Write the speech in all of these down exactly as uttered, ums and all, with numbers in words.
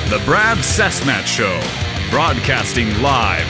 The Brad Cessmat Show, broadcasting live.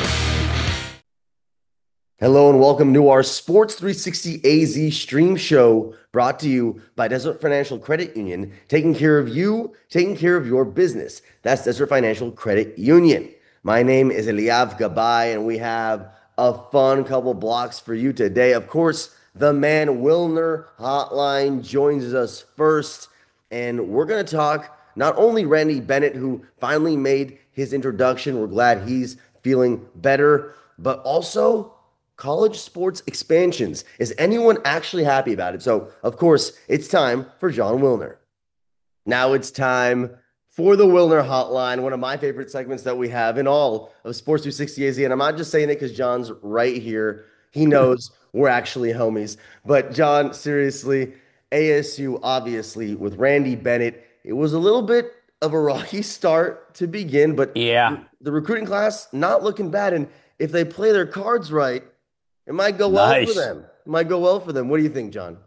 Hello and welcome to our Sports three sixty A Z stream show brought to you by Desert Financial Credit Union, taking care of you, taking care of your business. That's Desert Financial Credit Union. My name is Eliav Gabay, and we have a fun couple blocks for you today. Of course, the man Wilner Hotline joins us first, and we're going to talk not only Randy Bennett, who finally made his introduction. We're glad he's feeling better, but also college sports expansions. Is anyone actually happy about it? So, of course, it's time for Jon Wilner. Now it's time for the Wilner Hotline, one of my favorite segments that we have in all of Sports three sixty A Z. And I'm not just saying it because Jon's right here. He knows we're actually homies. But, Jon, seriously, A S U, obviously, with Randy Bennett, it was a little bit of a rocky start to begin, but yeah, the recruiting class not looking bad. And if they play their cards right, it might go well nice. for them. It might go well for them. What do you think, Jon?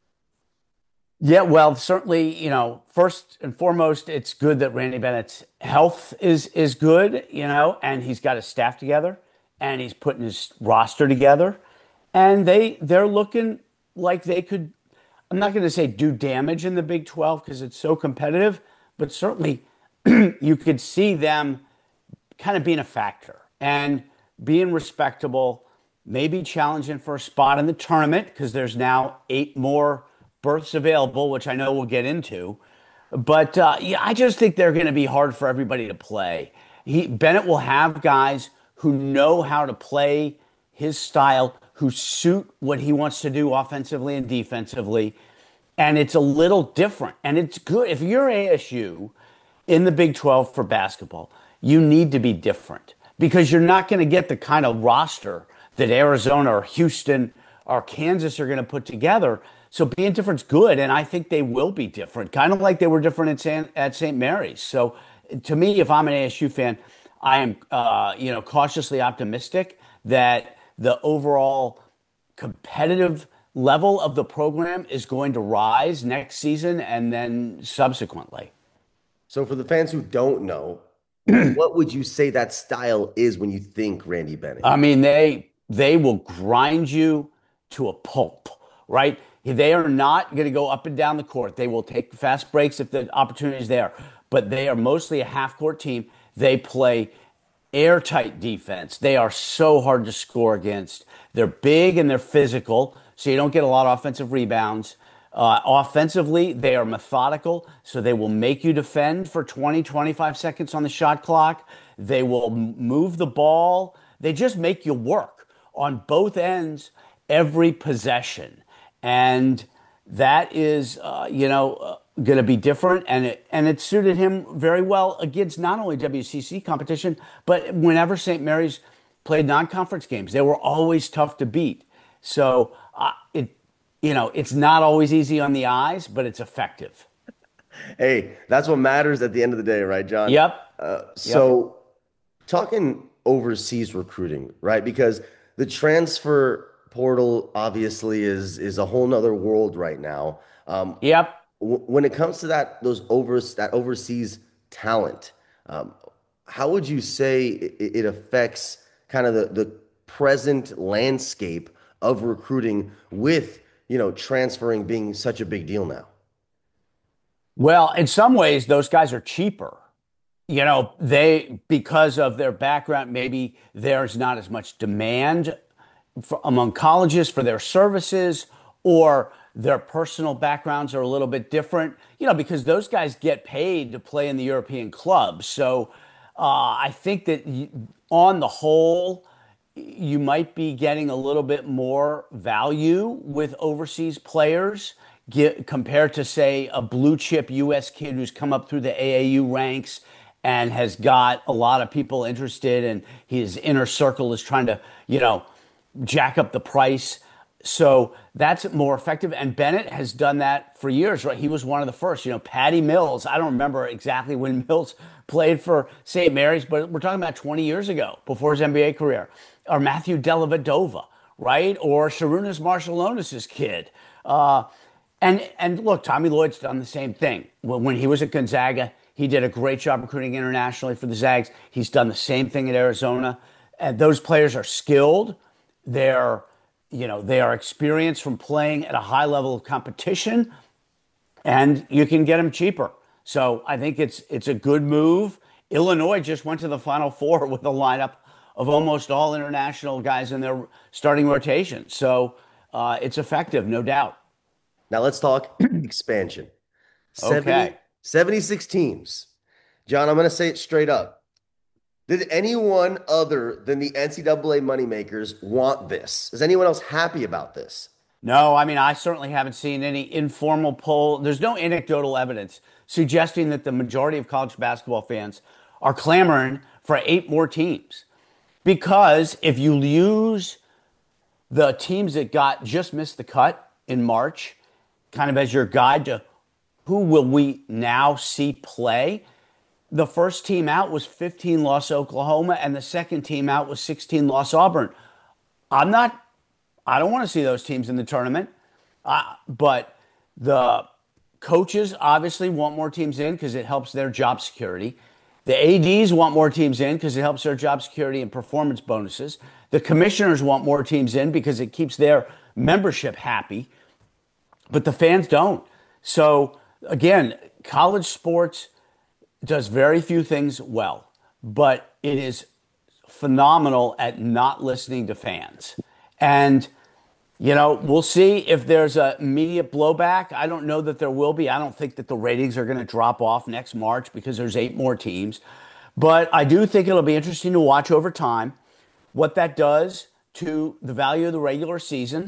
Yeah, well, certainly, you know, first and foremost, it's good that Randy Bennett's health is is good, you know, and he's got his staff together and he's putting his roster together. And they they're looking like they could, I'm not going to say do damage in the Big twelve because it's so competitive, but certainly you could see them kind of being a factor and being respectable, maybe challenging for a spot in the tournament because there's now eight more berths available, which I know we'll get into. But uh, yeah, I just think they're going to be hard for everybody to play. He, Bennett will have guys who know how to play his style, who suit what he wants to do offensively and defensively. And it's a little different. And it's good. If you're A S U in the Big twelve for basketball, you need to be different because you're not going to get the kind of roster that Arizona or Houston or Kansas are going to put together. So being different's good, and I think they will be different, kind of like they were different at San, at Saint Mary's. So to me, if I'm an A S U fan, I am uh, you know, cautiously optimistic that the overall competitive level of the program is going to rise next season and then subsequently. So for the fans who don't know, what would you say that style is when you think Randy Bennett? I mean, they they will grind you to a pulp, right? They are not going to go up and down the court. They will take fast breaks if the opportunity is there, but they are mostly a half-court team. They play airtight defense. They are so hard to score against. They're big and they're physical, so you don't get a lot of offensive rebounds. Uh, offensively, they are methodical, so they will make you defend for twenty, twenty-five seconds on the shot clock. They will move the ball. They just make you work on both ends every possession. And that is, uh, you know, uh, going to be different. And it, and it suited him very well against not only W C C competition, but whenever Saint Mary's played non-conference games, they were always tough to beat. So uh, it, you know, it's not always easy on the eyes, but it's effective. Hey, that's what matters at the end of the day, right, Jon? Yep. Uh, so yep. talking overseas recruiting, right? Because the transfer portal obviously is is a whole nother world right now. Um, yep. W- when it comes to that, those over that overseas talent, um, how would you say it, it affects kind of the, the present landscape of recruiting with, you know, transferring being such a big deal now? Well, in some ways, those guys are cheaper. You know, they, because of their background, maybe there's not as much demand for, among colleges for their services, or their personal backgrounds are a little bit different, you know, because those guys get paid to play in the European clubs. So uh, I think that you, on the whole, you might be getting a little bit more value with overseas players get, compared to, say, a blue chip U S kid who's come up through the A A U ranks and has got a lot of people interested, and his inner circle is trying to, you know, jack up the price. So that's more effective. And Bennett has done that for years, right? He was one of the first. You know, Patty Mills, I don't remember exactly when Mills played for Saint Mary's, but we're talking about twenty years ago, before his N B A career. Or Matthew Dellavedova, right? Or Sharunas Marshalonis' kid. Uh, and, and look, Tommy Lloyd's done the same thing. When, when he was at Gonzaga, He did a great job recruiting internationally for the Zags. He's done the same thing at Arizona. And those players are skilled. They're, you know, they are experienced from playing at a high level of competition, and you can get them cheaper. So I think it's it's a good move. Illinois just went to the Final Four with a lineup of almost all international guys in their starting rotation. So uh, it's effective, no doubt. Now let's talk expansion. Okay. seventy-six teams. John, I'm going to say it straight up. Did anyone other than the N C double A moneymakers want this? Is anyone else happy about this? No, I mean, I certainly haven't seen any informal poll. There's no anecdotal evidence suggesting that the majority of college basketball fans are clamoring for eight more teams. Because if you use the teams that got just missed the cut in March, kind of as your guide to who will we now see play, the first team out was fifteen loss Oklahoma, and the second team out was sixteen loss Auburn. I'm not, I don't want to see those teams in the tournament, uh, but the coaches obviously want more teams in because it helps their job security. The A Ds want more teams in because it helps their job security and performance bonuses. The commissioners want more teams in because it keeps their membership happy, but the fans don't. So again, college sports does very few things well, but it is phenomenal at not listening to fans. And, you know, we'll see if there's a immediate blowback. I don't know that there will be. I don't think that the ratings are going to drop off next March because there's eight more teams. But I do think it'll be interesting to watch over time what that does to the value of the regular season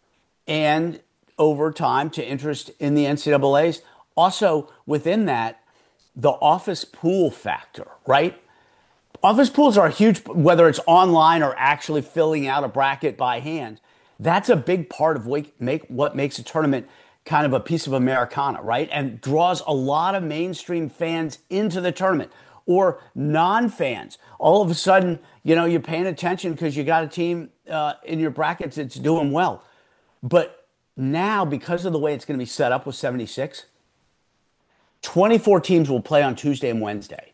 and over time to interest in the N C double A's. Also, within that, the office pool factor, right? Office pools are huge, whether it's online or actually filling out a bracket by hand. That's a big part of what, make, what makes a tournament kind of a piece of Americana, right? And draws a lot of mainstream fans into the tournament or non-fans. All of a sudden, you know, you're paying attention because you got a team uh, in your brackets that's doing well. But now, because of the way it's going to be set up with seventy-six, twenty-four teams will play on Tuesday and Wednesday.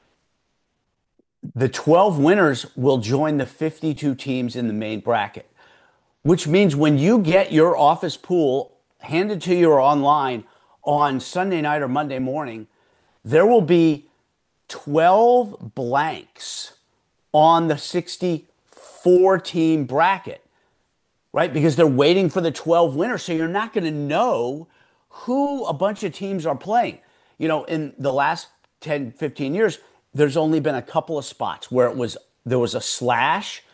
The twelve winners will join the fifty-two teams in the main bracket, which means when you get your office pool handed to you or online on Sunday night or Monday morning, there will be twelve blanks on the sixty-four team bracket, right? Because they're waiting for the twelve winners. So you're not going to know who a bunch of teams are playing. You know, in the last ten, fifteen years, there's only been a couple of spots where it was there was a slash.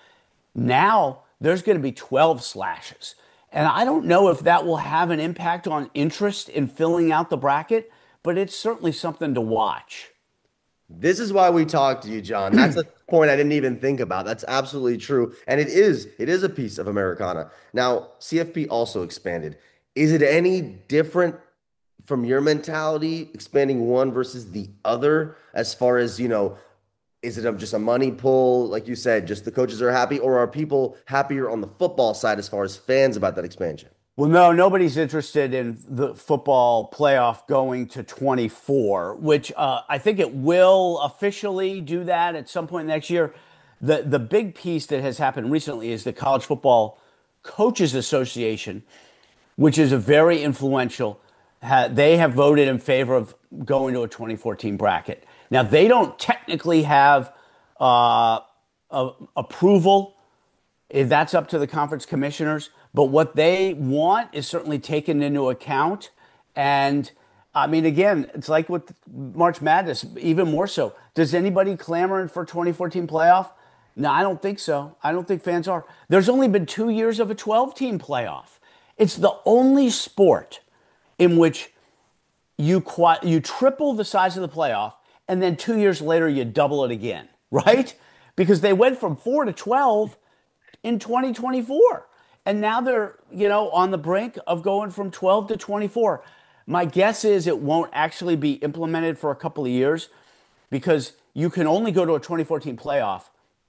Now there's going to be twelve slashes. And I don't know if that will have an impact on interest in filling out the bracket, but it's certainly something to watch. This is why we talked to you, John. That's a point I didn't even think about. That's absolutely true. And it is, it is a piece of Americana. Now, C F P also expanded. Is it any different from your mentality, expanding one versus the other, as far as, you know, is it just a money pull? Like you said, just the coaches are happy, or are people happier on the football side as far as fans about that expansion? Well, no, nobody's interested in the football playoff going to twenty-four, which uh, I think it will officially do that at some point next year. The, the big piece that has happened recently is the College Football Coaches Association, which is a very influential. Ha, they have voted in favor of going to a twenty-four team bracket. Now, they don't technically have uh, a, approval. That's up to the conference commissioners. But what they want is certainly taken into account. And, I mean, again, it's like with March Madness, even more so. Does anybody clamoring for a twenty-four team playoff? No, I don't think so. I don't think fans are. There's only been two years of a twelve team playoff. It's the only sport in which you quad, you triple the size of the playoff, and then two years later you double it again, right? Because they went from four to twelve in twenty twenty-four, and now they're, you know, on the brink of going from twelve to twenty-four. My guess is it won't actually be implemented for a couple of years because you can only go to a twenty-four team playoff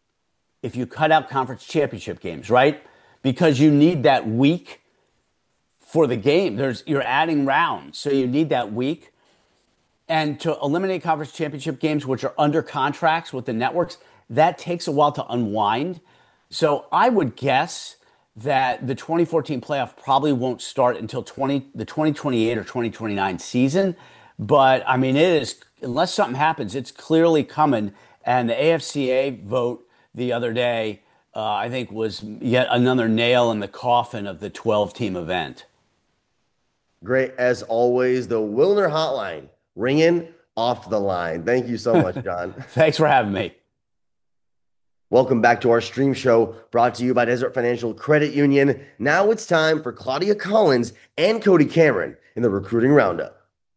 if you cut out conference championship games, right? Because you need that week for the game. There's you're adding rounds, so you need that week. And to eliminate conference championship games, which are under contracts with the networks, that takes a while to unwind. So I would guess that the twenty fourteen playoff probably won't start until twenty the twenty twenty-eight or twenty twenty-nine season. But I mean, it is, unless something happens, it's clearly coming. And the A F C A vote the other day, uh, I think, was yet another nail in the coffin of the twelve-team event. Great as always. The Wilner Hotline ringing off the line. Thank you so much, John. Thanks for having me. Welcome back to our stream show brought to you by Desert Financial Credit Union. Now it's time for Claudia Collins and Cody Cameron in the Recruiting Roundup.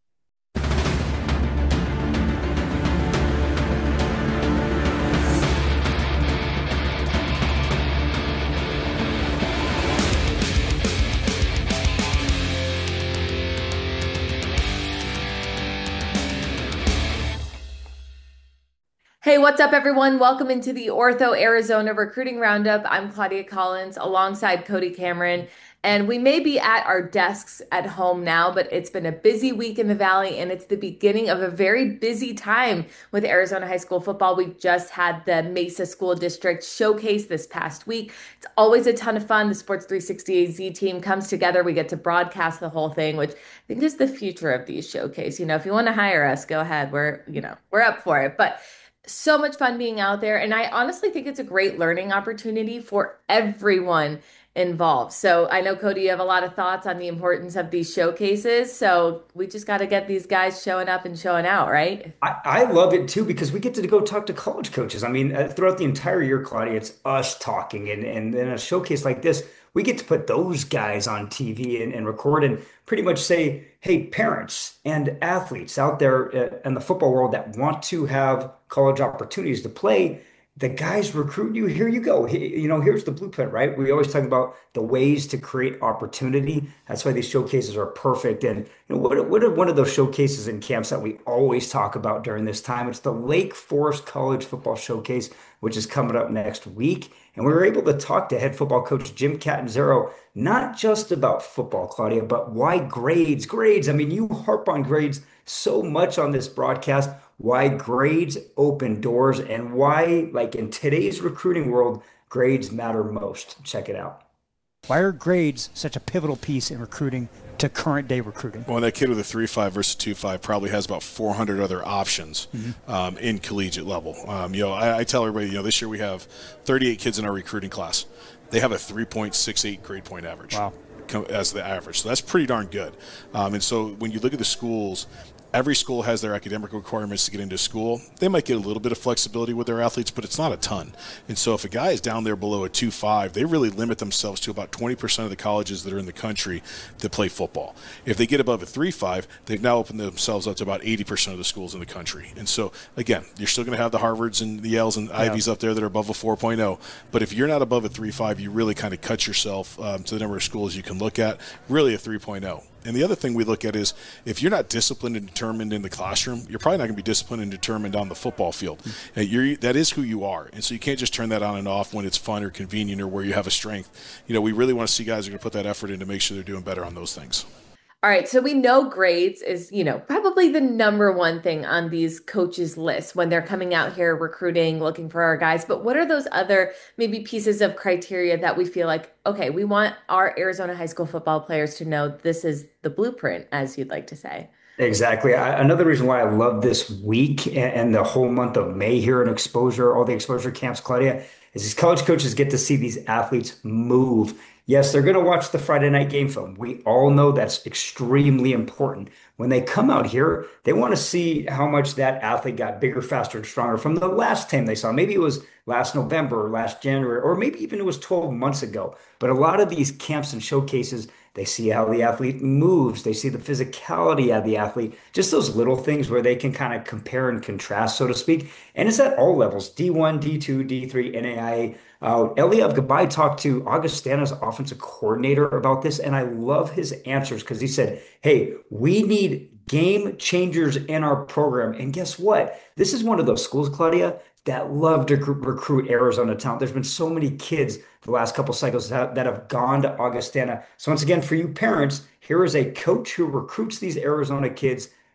Hey, what's up, everyone? Welcome into the Ortho Arizona Recruiting Roundup. I'm Claudia Collins alongside Cody Cameron, and we may be at our desks at home now, but it's been a busy week in the Valley, and it's the beginning of a very busy time with Arizona high school football. We just had the Mesa School District Showcase this past week. It's always a ton of fun. The Sports three sixty A Z team comes together. We get to broadcast the whole thing, which I think is the future of these showcase. You know, if you want to hire us, go ahead. We're, you know, we're up for it. But so much fun being out there. And I honestly think it's a great learning opportunity for everyone involved. So I know, Cody, you have a lot of thoughts on the importance of these showcases. So we just got to get these guys showing up and showing out, right? I, I love it too, because we get to go talk to college coaches. I mean, uh, throughout the entire year, Claudia, it's us talking. And, and in a showcase like this, we get to put those guys on T V and, and record and pretty much say, hey, parents and athletes out there uh, in the football world that want to have college opportunities to play, the guys recruit you. Here you go. He, you know, here's the blueprint, right? We always talk about the ways to create opportunity. That's why these showcases are perfect. And you know, what, what are one of those showcases and camps that we always talk about during this time? It's the Lake Forest College Football Showcase, which is coming up next week. And we were able to talk to head football coach Jim Catanzaro, not just about football, Claudia, but why grades, grades. I mean, you harp on grades so much on this broadcast, why grades open doors and why, like in today's recruiting world, grades matter most. Check it out. Why are grades such a pivotal piece in recruiting to current day recruiting? Well, that kid with a three five versus two five probably has about four hundred other options mm-hmm. um, in collegiate level. Um, you know, I, I tell everybody, you know, this year we have thirty-eight kids in our recruiting class. They have a three point six eight grade point average. Wow. As the average. So that's pretty darn good. Um, and so when you look at the schools, every school has their academic requirements to get into school. They might get a little bit of flexibility with their athletes, but it's not a ton. And so if a guy is down there below a two five, they really limit themselves to about twenty percent of the colleges that are in the country that play football. If they get above a three five, they've now opened themselves up to about eighty percent of the schools in the country. And so, again, you're still going to have the Harvards and the Yales and yeah. Ivies up there that are above a four point oh. But if you're not above a three five, you really kind of cut yourself um, to the number of schools you can look at. Really a three point oh. And the other thing we look at is if you're not disciplined and determined in the classroom, you're probably not going to be disciplined and determined on the football field. Mm-hmm. You're, that is who you are. And so you can't just turn that on and off when it's fun or convenient or where you have a strength. You know, we really want to see guys who are going to put that effort in to make sure they're doing better on those things. All right, so we know grades is, you know, probably the number one thing on these coaches' lists when they're coming out here recruiting, looking for our guys. But what are those other maybe pieces of criteria that we feel like, okay, we want our Arizona high school football players to know this is the blueprint, as you'd like to say? Exactly. I, another reason why I love this week and, and the whole month of May here in exposure, all the exposure camps, Claudia, is these college coaches get to see these athletes move. Yes, they're going to watch the Friday night game film. We all know that's extremely important. When they come out here, they want to see how much that athlete got bigger, faster, and stronger from the last time they saw. Maybe it was last November or last January, or maybe even it was twelve months ago. But a lot of these camps and showcases, they see how the athlete moves. They see the physicality of the athlete, just those little things where they can kind of compare and contrast, so to speak. And it's at all levels, D one, D two, D three, N A I A. Uh, Eliav Gabay talked to Augustana's offensive coordinator about this, and I love his answers because he said, hey, we need game changers in our program. And guess what? This is one of those schools, Claudia, that love to recruit Arizona talent. There's been so many kids the last couple cycles that, that have gone to Augustana. So once again, for you parents, here is a coach who recruits these Arizona kids.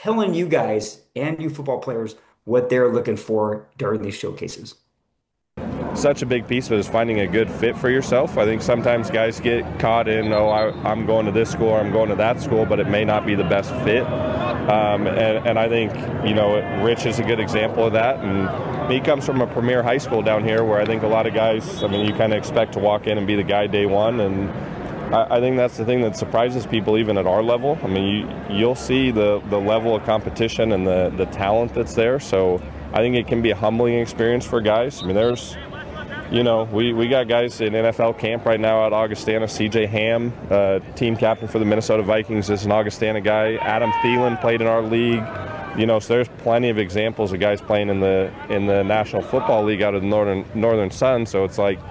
telling you guys and you football players what they're looking for during these showcases? Such a big piece of it is finding a good fit for yourself. I think sometimes guys get caught in, oh, I, I'm going to this school or I'm going to that school, but it may not be the best fit. Um, and, and I think, you know, Rich is a good example of that. And he comes from a premier high school down here where I think a lot of guys, I mean, you kind of expect to walk in and be the guy day one. And I, I think that's the thing that surprises people even at our level. I mean, you, you'll see the, the level of competition and the, the talent that's there. So I think it can be a humbling experience for guys. I mean, there's, you know, we, we got guys in N F L camp right now at Augustana. C J Ham, uh, team captain for the Minnesota Vikings, is an Augustana guy. Adam Thielen played in our league. You know, so there's plenty of examples of guys playing in the in the National Football League out of the Northern Northern Sun. So it's like,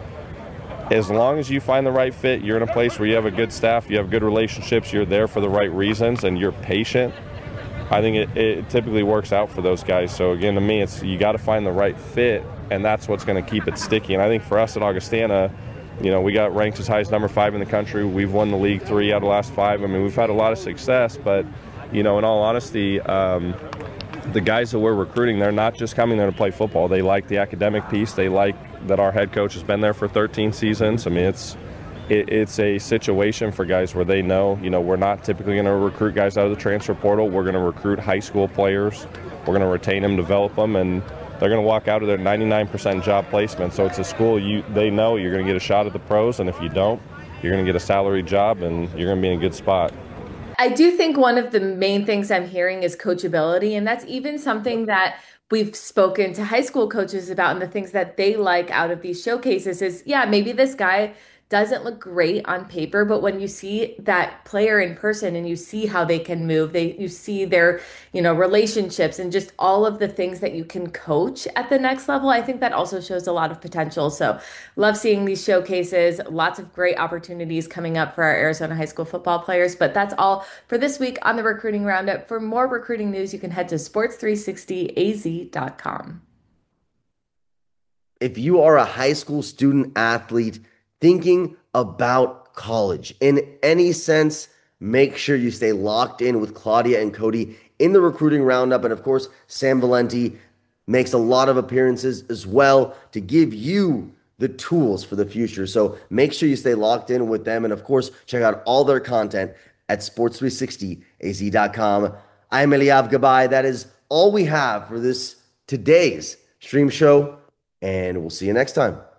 as long as you find the right fit, you're in a place where you have a good staff, you have good relationships, you're there for the right reasons, and you're patient. I think it, it typically works out for those guys. So again, to me, it's you got to find the right fit, and that's what's going to keep it sticky. And I think for us at Augustana, you know, we got ranked as high as number five in the country. We've won the league three out of the last five. I mean, we've had a lot of success, but, you know, in all honesty, um, the guys that we're recruiting, they're not just coming there to play football. They like the academic piece. They like that our head coach has been there for thirteen seasons. I mean, it's it, it's a situation for guys where they know, you know, we're not typically going to recruit guys out of the transfer portal. We're going to recruit high school players. We're going to retain them, develop them, and they're going to walk out of there ninety-nine percent job placement. So it's a school you they know you're going to get a shot at the pros, and if you don't, you're going to get a salary job, and you're going to be in a good spot. I do think one of the main things I'm hearing is coachability, and that's even something that we've spoken to high school coaches about, and the things that they like out of these showcases is, yeah, maybe this guy doesn't look great on paper, but when you see that player in person and you see how they can move, they you see their, you know, relationships and just all of the things that you can coach at the next level, I think that also shows a lot of potential. So love seeing these showcases, lots of great opportunities coming up for our Arizona high school football players. But that's all for this week on the Recruiting Roundup. For more recruiting news, you can head to sports three sixty a z dot com. If you are a high school student athlete thinking about college in any sense, make sure you stay locked in with Claudia and Cody in the Recruiting Roundup. And of course, Sam Valenti makes a lot of appearances as well to give you the tools for the future. So make sure you stay locked in with them. And of course, check out all their content at sports three sixty a z dot com. I'm Eliav Gabay. That is all we have for this today's stream show. And we'll see you next time.